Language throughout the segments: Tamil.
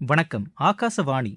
வணக்கம். ஆகாசவாணி.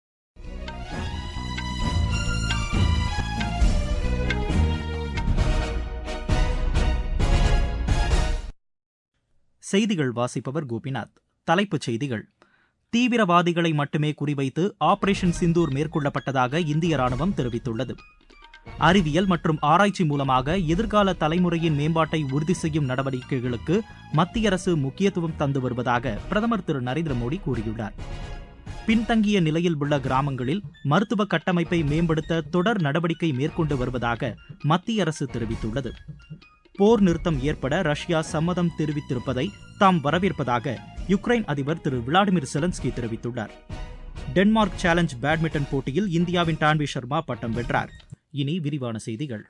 செய்திகள் வாசிப்பவர் கோபிநாத். தலைப்புச் செய்திகள். தீவிரவாதிகளை மட்டுமே குறிவைத்து ஆபரேஷன் சிந்தூர் மேற்கொள்ளப்பட்டதாக இந்திய ராணுவம் தெரிவித்துள்ளது. அறிவியல் மற்றும் ஆராய்ச்சி மூலமாக எதிர்கால தலைமுறையின் மேம்பாட்டை உறுதி செய்யும் நடவடிக்கைகளுக்கு மத்திய அரசு முக்கியத்துவம் தந்து வருவதாக பிரதமர் திரு நரேந்திர மோடி கூறியுள்ளார். பின்தங்கிய நிலையில் உள்ள கிராமங்களில் மருத்துவ கட்டமைப்பை மேம்படுத்த தொடர் நடவடிக்கை மேற்கொண்டு வருவதாக மத்திய அரசு தெரிவித்துள்ளது. போர் நிறுத்தம் ஏற்பட ரஷ்யா சம்மதம் தெரிவித்திருப்பதை தாம் வரவேற்பதாக யுக்ரைன் அதிபர் திரு விளாடிமிர் செலன்ஸ்கி தெரிவித்துள்ளார். டென்மார்க் சேலஞ்ச் பேட்மிண்டன் போட்டியில் இந்தியாவின் டான்வி சர்மா பட்டம் வென்றார். இனி விரிவான செய்திகள்.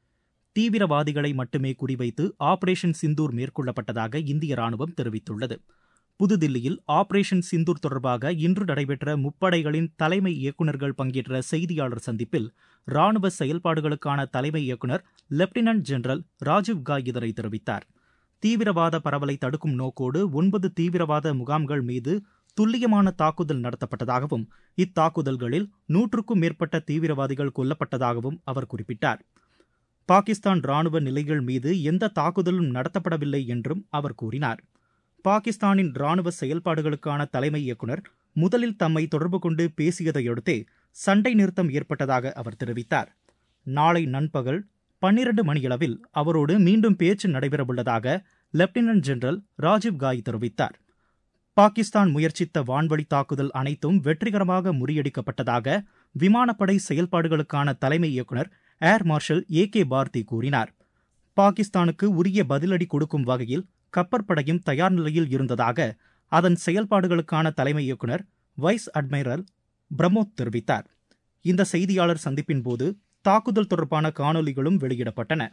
தீவிரவாதிகளை மட்டுமே குறிவைத்து ஆபரேஷன் சிந்தூர் மேற்கொள்ளப்பட்டதாக இந்திய ராணுவம் தெரிவித்துள்ளது. புதுதில்லியில் ஆபரேஷன் சிந்தூர் தொடர்பாக இன்று நடைபெற்ற முப்படைகளின் தலைமை இயக்குநர்கள் பங்கேற்ற செய்தியாளர் சந்திப்பில் ராணுவ செயல்பாடுகளுக்கான தலைமை இயக்குநர் லெப்டினன்ட் ஜெனரல் ராஜீவ் காய் இதனை தெரிவித்தார். தீவிரவாத பரவலை தடுக்கும் நோக்கோடு 9 தீவிரவாத முகாம்கள் மீது துல்லியமான தாக்குதல் நடத்தப்பட்டதாகவும் இத்தாக்குதல்களில் 100க்கும் மேற்பட்ட தீவிரவாதிகள் கொல்லப்பட்டதாகவும் அவர் குறிப்பிட்டார். பாகிஸ்தான் ராணுவ நிலைகள் மீது எந்த தாக்குதலும் நடத்தப்படவில்லை என்றும் அவர் கூறினார். பாகிஸ்தானின் ராணுவ செயல்பாடுகளுக்கான தலைமை இயக்குநர் முதலில் தம்மை தொடர்பு கொண்டு பேசியதையடுத்தே சண்டை நிறுத்தம் ஏற்பட்டதாக அவர் தெரிவித்தார். நாளை நண்பகல் 12 மணியளவில் அவரோடு மீண்டும் பேச்சு நடைபெறவுள்ளதாக லெப்டினன்ட் ஜெனரல் ராஜீவ் காய் தெரிவித்தார். பாகிஸ்தான் முயற்சித்த வான்வழி தாக்குதல் அனைத்தும் வெற்றிகரமாக முறியடிக்கப்பட்டதாக விமானப்படை செயல்பாடுகளுக்கான தலைமை இயக்குநர் ஏர் மார்ஷல் ஏ.கே. பார்தி கூறினார். பாகிஸ்தானுக்கு உரிய பதிலடி கொடுக்கும் வகையில் கப்பற்படையும் தயார் நிலையில் இருந்ததாக அதன் செயல்பாடுகளுக்கான தலைமை இயக்குநர் வைஸ் அட்மைரல் பிரமோத் தெரிவித்தார். இந்த செய்தியாளர் சந்திப்பின் போது தாக்குதல் தொடர்பான காணொலிகளும் வெளியிடப்பட்டன.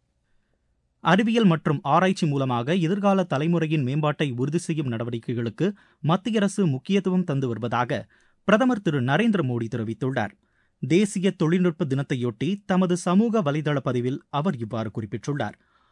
அறிவியல் மற்றும் ஆராய்ச்சி மூலமாக எதிர்கால தலைமுறையின் மேம்பாட்டை உறுதி செய்யும் நடவடிக்கைகளுக்கு மத்திய அரசு முக்கியத்துவம் தந்து வருவதாக பிரதமர் திரு நரேந்திர மோடி தெரிவித்துள்ளார். தேசிய தொழில்நுட்ப தினத்தையொட்டி தமது சமூக வலைதள பதிவில் அவர் இவ்வாறு குறிப்பிட்டுள்ளார்.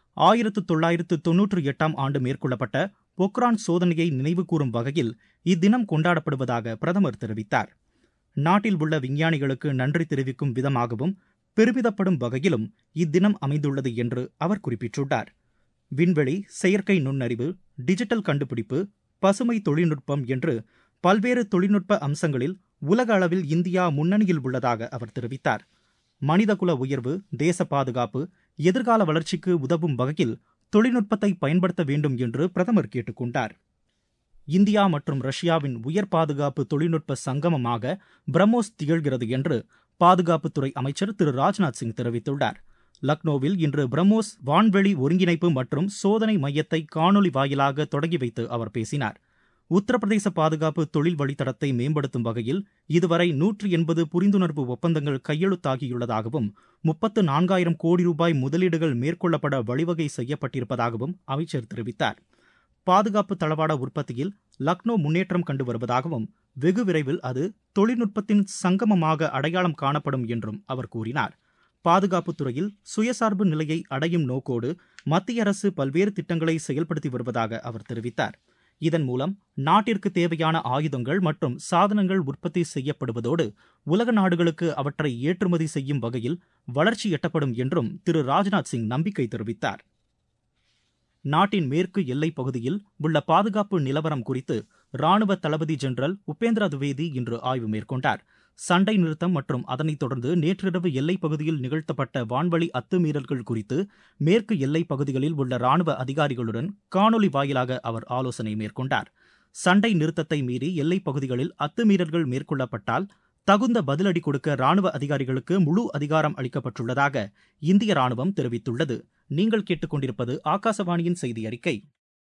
1998ஆம் ஆண்டு மேற்கொள்ளப்பட்ட பொக்ரான் சோதனையை நினைவுகூரும் வகையில் இத்தினம் கொண்டாடப்படுவதாக பிரதமர் தெரிவித்தார். நாட்டில் உள்ள விஞ்ஞானிகளுக்கு நன்றி தெரிவிக்கும் விதமாகவும் பெருமிதப்படும் வகையிலும் இத்தினம் அமைந்துள்ளது என்று அவர் குறிப்பிட்டுள்ளார். விண்வெளி, செயற்கை நுண்ணறிவு, டிஜிட்டல் கண்டுபிடிப்பு, பசுமை தொழில்நுட்பம் என்று பல்வேறு தொழில்நுட்ப அம்சங்களில் உலக அளவில் இந்தியா முன்னணியில் உள்ளதாக அவர் தெரிவித்தார். மனிதகுல உயர்வு, தேச பாதுகாப்பு, எதிர்கால வளர்ச்சிக்கு உதவும் வகையில் தொழில்நுட்பத்தை பயன்படுத்த வேண்டும் என்று பிரதமர் கேட்டுக் கொண்டார். இந்தியா மற்றும் ரஷ்யாவின் உயர் பாதுகாப்பு தொழில்நுட்ப சங்கமமாக பிரம்மோஸ் திகழ்கிறது என்று பாதுகாப்புத்துறை அமைச்சர் திரு ராஜ்நாத் சிங் தெரிவித்துள்ளார். லக்னோவில் இன்று பிரம்மோஸ் வான்வெளி ஒருங்கிணைப்பு மற்றும் சோதனை மையத்தை காணொலி வாயிலாக தொடங்கி வைத்து அவர் பேசினார். உத்தரப்பிரதேச பாதுகாப்பு தொழில் வழித்தடத்தை மேம்படுத்தும் வகையில் இதுவரை 180 புரிந்துணர்வு ஒப்பந்தங்கள் கையெழுத்தாகியுள்ளதாகவும் 34,000 கோடி ரூபாய் முதலீடுகள் மேற்கொள்ளப்பட வழிவகை செய்யப்பட்டிருப்பதாகவும் அமைச்சர் தெரிவித்தார். பாதுகாப்பு தளவாட உற்பத்தியில் லக்னோ முன்னேற்றம் கண்டு வருவதாகவும் வெகு விரைவில் அது தொழில்நுட்பத்தின் சங்கமமாக அடையாளம் காணப்படும் என்றும் அவர் கூறினார். பாதுகாப்புத் துறையில் சுயசார்பு நிலையை அடையும் நோக்கோடு மத்திய அரசு பல்வேறு திட்டங்களை செயல்படுத்தி வருவதாக அவர் தெரிவித்தார். இதன் மூலம் நாட்டிற்கு தேவையான ஆயுதங்கள் மற்றும் சாதனங்கள் உற்பத்தி செய்யப்படுவதோடு உலக நாடுகளுக்கு அவற்றை ஏற்றுமதி செய்யும் வகையில் வளர்ச்சி எட்டப்படும் என்றும் திரு ராஜ்நாத் சிங் நம்பிக்கை தெரிவித்தார். நாட்டின் மேற்கு எல்லைப் பகுதியில் உள்ள பாதுகாப்பு நிலவரம் குறித்து ராணுவ தளபதி ஜெனரல் உபேந்திரா துவேதி இன்று ஆய்வு மேற்கொண்டார். சண்டை நிறுத்தம் மற்றும் அதனைத் தொடர்ந்து நேற்றிரவு எல்லைப் பகுதியில் நிகழ்த்தப்பட்ட வான்வழி அத்துமீறல்கள் குறித்து மேற்கு எல்லைப் பகுதிகளில் உள்ள ராணுவ அதிகாரிகளுடன் காணொலி வாயிலாக அவர் ஆலோசனை மேற்கொண்டார். சண்டை நிறுத்தத்தை மீறி எல்லைப் பகுதிகளில் அத்துமீறல்கள் மேற்கொள்ளப்பட்டால் தகுந்த பதிலடி கொடுக்க ராணுவ அதிகாரிகளுக்கு முழு அதிகாரம் அளிக்கப்பட்டுள்ளதாக இந்திய ராணுவம் தெரிவித்துள்ளது. நீங்கள் கேட்டுக்கொண்டிருப்பது ஆகாசவாணியின் செய்தி அறிக்கை.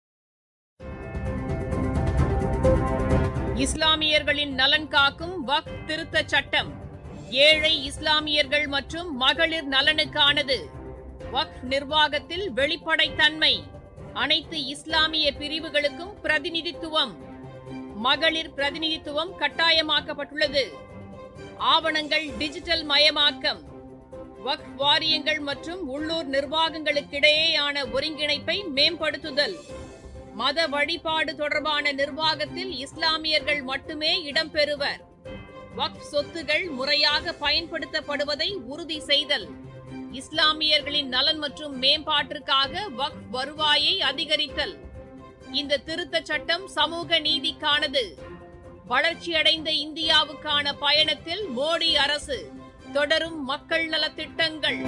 இஸ்லாமியர்களின் நலன் காக்கும் வக்ஃப் திருத்தச் சட்டம் ஏழை இஸ்லாமியர்கள் மற்றும் மகளிர் நலனுக்கானது. வக்ஃப் நிர்வாகத்தில் வெளிப்படைத்தன்மை, அனைத்து இஸ்லாமிய பிரிவுகளுக்கும் பிரதிநிதித்துவம், மகளிர் பிரதிநிதித்துவம் கட்டாயமாக்கப்பட்டுள்ளது. ஆவணங்கள் டிஜிட்டல் மயமாக்கம், வக்ஃப் வாரியங்கள் மற்றும் உள்ளூர் நிர்வாகங்களுக்கிடையேயான ஒருங்கிணைப்பை மேம்படுத்துதல், மத வழிபாடு தொடர்பான நிர்வாகத்தில் இஸ்லாமியர்கள் மட்டுமே இடம்பெறுவர். வக்ஃப் சொத்துகள் முறையாக பயன்படுத்தப்படுவதை உறுதி செய்தல். இஸ்லாமியர்களின் நலன் மற்றும் மேம்பாட்டிற்காக வக்ஃப் வருவாயை அதிகரித்தல். இந்த திருத்தச் சட்டம் சமூக நீதிக்கானது. வளர்ச்சியடைந்த இந்தியாவுக்கான பயணத்தில் மோடி அரசு. தொடரும் மக்கள் நலத் திட்டங்கள்.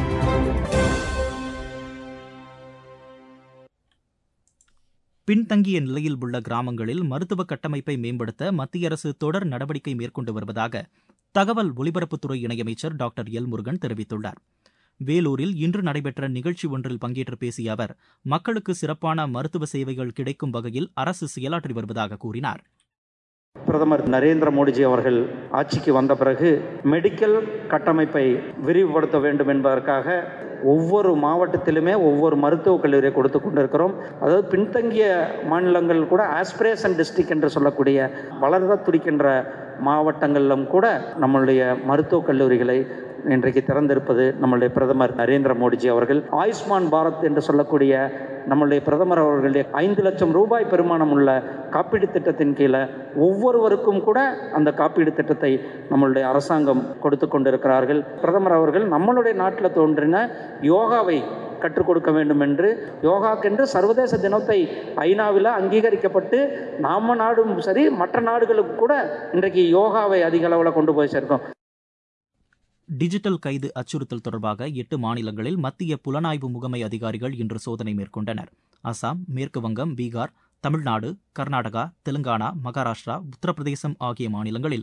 பின்தங்கிய நிலையில் உள்ள கிராமங்களில் மருத்துவ கட்டமைப்பை மேம்படுத்த மத்திய அரசு தொடர் நடவடிக்கை மேற்கொண்டு வருவதாக தகவல் ஒலிபரப்புத்துறை இணையமைச்சர் டாக்டர் எல் முருகன் தெரிவித்துள்ளார். வேலூரில் இன்று நடைபெற்ற நிகழ்ச்சி ஒன்றில் பங்கேற்று பேசிய அவர், மக்களுக்கு சிறப்பான மருத்துவ சேவைகள் கிடைக்கும் வகையில் அரசு செயலாற்றி வருவதாக கூறினார். பிரதமர் நரேந்திர மோடிஜி அவர்கள் ஆட்சிக்கு வந்த பிறகு மெடிக்கல் கட்டமைப்பை விரிவுபடுத்த வேண்டும் என்பதற்காக ஒவ்வொரு மாவட்டத்திலுமே ஒவ்வொரு மருத்துவக் கல்லூரியை கொடுத்து கொண்டிருக்கிறோம். அதாவது பின்தங்கிய மாநிலங்கள் கூட ஆஸ்பிரேஷன் டிஸ்ட்ரிக்ட் என்று சொல்லக்கூடிய வளர துடிக்கின்ற மாவட்டங்களிலும் கூட நம்மளுடைய மருத்துவக் கல்லூரிகளை இன்றைக்கு திறந்திருப்பது நம்முடைய பிரதமர் நரேந்திர மோடிஜி அவர்கள். ஆயுஷ்மான் பாரத் என்று சொல்லக்கூடிய நம்முடைய பிரதமர் அவர்களுடைய 5 லட்சம் ரூபாய் பெருமானம் உள்ள காப்பீடு திட்டத்தின் கீழே ஒவ்வொருவருக்கும் கூட அந்த காப்பீடு திட்டத்தை நம்மளுடைய அரசாங்கம் கொடுத்து கொண்டிருக்கிறார்கள். பிரதமர் அவர்கள் நம்மளுடைய நாட்டில் தோன்றின யோகாவை கற்றுக் கொடுக்க வேண்டும் என்று யோகாக்கென்று சர்வதேச தினத்தை ஐநாவில் அங்கீகரிக்கப்பட்டு நம்ம நாடும் சரி மற்ற நாடுகளுக்கு கூட இன்றைக்கு யோகாவை அதிக அளவில் கொண்டு போய் சேர்க்கோம். டிஜிட்டல் கைது அச்சுறுத்தல் தொடர்பாக 8 மாநிலங்களில் மத்திய புலனாய்வு முகமை அதிகாரிகள் இன்று சோதனை மேற்கொண்டனர். அசாம், மேற்கு வங்கம், பீகார், தமிழ்நாடு, கர்நாடகா, தெலுங்கானா, மகாராஷ்டிரா, உத்தரப்பிரதேசம் ஆகிய மாநிலங்களில்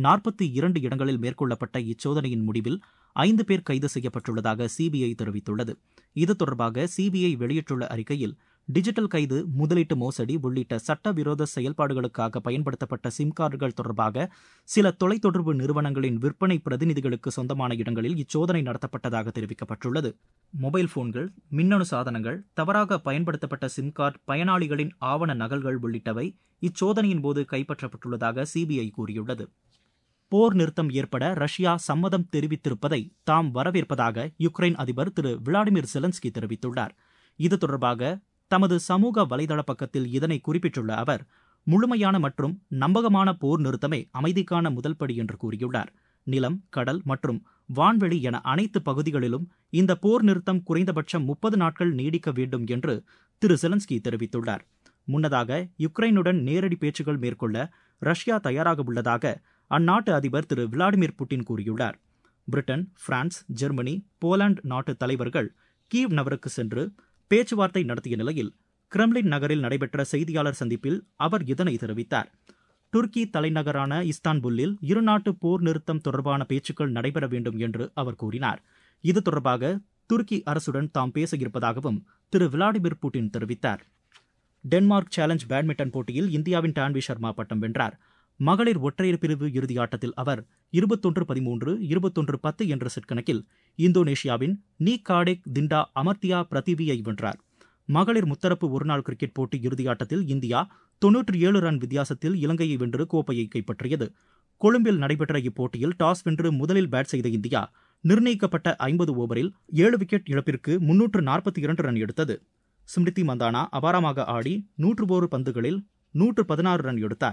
42 இடங்களில் மேற்கொள்ளப்பட்ட இச்சோதனையின் முடிவில் 5 பேர் கைது செய்யப்பட்டுள்ளதாக சிபிஐ தெரிவித்துள்ளது. இது தொடர்பாக சிபிஐ வெளியிட்டுள்ள அறிக்கையில், டிஜிட்டல் கைது, முதலீட்டு மோசடி உள்ளிட்ட சட்டவிரோத செயல்பாடுகளுக்காக பயன்படுத்தப்பட்ட சிம் கார்டுகள் தொடர்பாக சில தொலைத்தொடர்பு நிறுவனங்களின் விற்பனை பிரதிநிதிகளுக்கு சொந்தமான இடங்களில் இச்சோதனை நடத்தப்பட்டதாக தெரிவிக்கப்பட்டுள்ளது. மொபைல் போன்கள், மின்னணு சாதனங்கள், தவறாக பயன்படுத்தப்பட்ட சிம் கார்டு, பயனாளிகளின் ஆவண நகல்கள் உள்ளிட்டவை இச்சோதனையின் போது கைப்பற்றப்பட்டுள்ளதாக சிபிஐ கூறியுள்ளது. போர் நிறுத்தம் ஏற்பட ரஷ்யா சம்மதம் தெரிவித்திருப்பதை தாம் வரவேற்பதாக யுக்ரைன் அதிபர் திரு விளாடிமிர் செலன்ஸ்கி தெரிவித்துள்ளார். இது தொடர்பாக தமது சமூக வலைதள பக்கத்தில் இதனை குறிப்பிட்டுள்ள அவர், முழுமையான மற்றும் நம்பகமான போர் நிறுத்தமே அமைதிக்கான முதல் படி என்று கூறியுள்ளார். நிலம், கடல் மற்றும் வான்வெளி என அனைத்து பகுதிகளிலும் இந்த போர் நிறுத்தம் குறைந்தபட்சம் 30 நாட்கள் நீடிக்க வேண்டும் என்று திரு செலன்ஸ்கி தெரிவித்துள்ளார். முன்னதாக யுக்ரைனுடன் நேரடி பேச்சுக்கள் மேற்கொள்ள ரஷ்யா தயாராக உள்ளதாக அந்நாட்டு அதிபர் திரு விளாடிமிர் புட்டின் கூறியுள்ளார். பிரிட்டன், பிரான்ஸ், ஜெர்மனி, போலாந்து நாட்டு தலைவர்கள் கீவ் நகருக்கு சென்று பேச்சுவார்த்தை நடத்திய நிலையில் கிரெம்லின் நகரில் நடைபெற்ற செய்தியாளர் சந்திப்பில் அவர் இதனை தெரிவித்தார். துருக்கி தலைநகரான இஸ்தான்புல்லில் இருநாட்டு போர் நிறுத்தம் தொடர்பான பேச்சுக்கள் நடைபெற வேண்டும் என்று அவர் கூறினார். இது தொடர்பாக துருக்கி அரசுடன் தாம் பேச இருப்பதாகவும் திரு விளாடிமிர் புட்டின் தெரிவித்தார். டென்மார்க் சேலஞ்ச் பேட்மிண்டன் போட்டியில் இந்தியாவின் டான்வி சர்மா பட்டம் வென்றார். மகளிர் ஒற்றையர் பிரிவு இறுதியாட்டத்தில் அவர் 21-13, 21-10 என்ற செட் கணக்கில் இந்தோனேஷியாவின் நீ காடேக் திண்டா அமர்த்தியா பிரதிவியை வென்றார். மகளிர் முத்தரப்பு ஒருநாள் கிரிக்கெட் போட்டி இறுதியாட்டத்தில் இந்தியா 97 ரன் வித்தியாசத்தில் இலங்கையை வென்று கோப்பையை கைப்பற்றியது. கொழும்பில் நடைபெற்ற இப்போட்டியில் டாஸ் வென்று முதலில் பேட் செய்த இந்தியா நிர்ணயிக்கப்பட்ட 50 ஓவரில் 7 விக்கெட் இழப்பிற்கு 342 ரன் எடுத்தது. ஸ்மிருதி மந்தானா அபாரமாக ஆடி 101 பந்துகளில் 116 ரன் எடுத்தார்.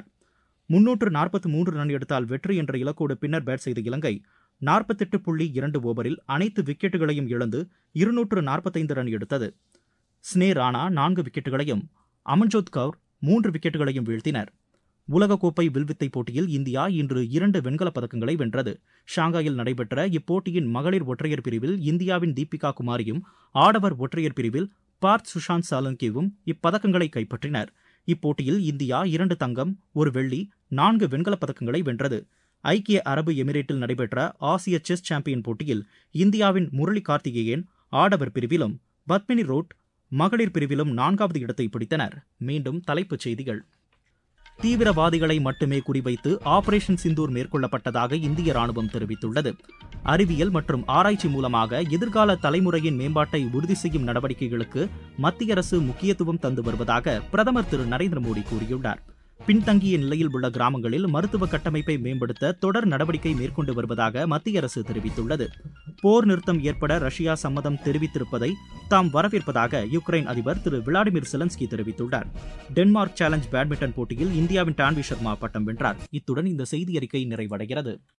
343 ரன் எடுத்தால் வெற்றி என்ற இலக்கோடு பின்னர் பேட் செய்த இலங்கை 48.2 ஓவரில் அனைத்து விக்கெட்டுகளையும் இழந்து 245 ரன் எடுத்தது. ஸ்னே ராணா 4 விக்கெட்டுகளையும் அமன்ஜோத் கவுர் 3 விக்கெட்டுகளையும் வீழ்த்தினர். உலகக்கோப்பை வில்வித்தை போட்டியில் இந்தியா இன்று 2 வெண்கலப் பதக்கங்களை வென்றது. ஷாங்காயில் நடைபெற்ற இப்போட்டியின் மகளிர் ஒற்றையர் பிரிவில் இந்தியாவின் தீபிகா குமாரியும், ஆடவர் ஒற்றையர் பிரிவில் பார்த் சுஷாந்த் சாலங்கியும் இப்பதக்கங்களை கைப்பற்றினர். இப்போட்டியில் இந்தியா 2 தங்கம், 1 வெள்ளி, 4 வெண்கலப் பதக்கங்களை வென்றது. ஐக்கிய அரபு எமிரேட்டில் நடைபெற்ற ஆசிய செஸ் சாம்பியன் போட்டியில் இந்தியாவின் முரளி கார்த்திகேயன் ஆடவர் பிரிவிலும், பத்மினி ரோட் மகளிர் பிரிவிலும் 4வது இடத்தை பிடித்தனர். மீண்டும் தலைப்புச் செய்திகள். தீவிரவாதிகளை மட்டுமே குறிவைத்து ஆபரேஷன் சிந்தூர் மேற்கொள்ளப்பட்டதாக இந்திய ராணுவம் தெரிவித்துள்ளது. அறிவியல் மற்றும் ஆராய்ச்சி மூலமாக எதிர்கால தலைமுறையின் மேம்பாட்டை உறுதி செய்யும் நடவடிக்கைகளுக்கு மத்திய அரசு முக்கியத்துவம் தந்து வருவதாக பிரதமர் திரு நரேந்திர மோடி கூறியுள்ளார். பின்தங்கிய நிலையில் உள்ள கிராமங்களில் மருத்துவ கட்டமைப்பை மேம்படுத்த தொடர் நடவடிக்கை மேற்கொண்டு வருவதாக மத்திய அரசு தெரிவித்துள்ளது. போர் நிறுத்தம் ஏற்பட ரஷ்யா சம்மதம் தெரிவித்திருப்பதை தாம் வரவேற்பதாக யுக்ரைன் அதிபர் திரு விளாடிமிர் செலன்ஸ்கி தெரிவித்துள்ளார். டென்மார்க் சேலஞ்ச் பேட்மிண்டன் போட்டியில் இந்தியாவின் டான்வி சர்மா பட்டம் வென்றார். இத்துடன் இந்த செய்தி அறிக்கை நிறைவடைகிறது.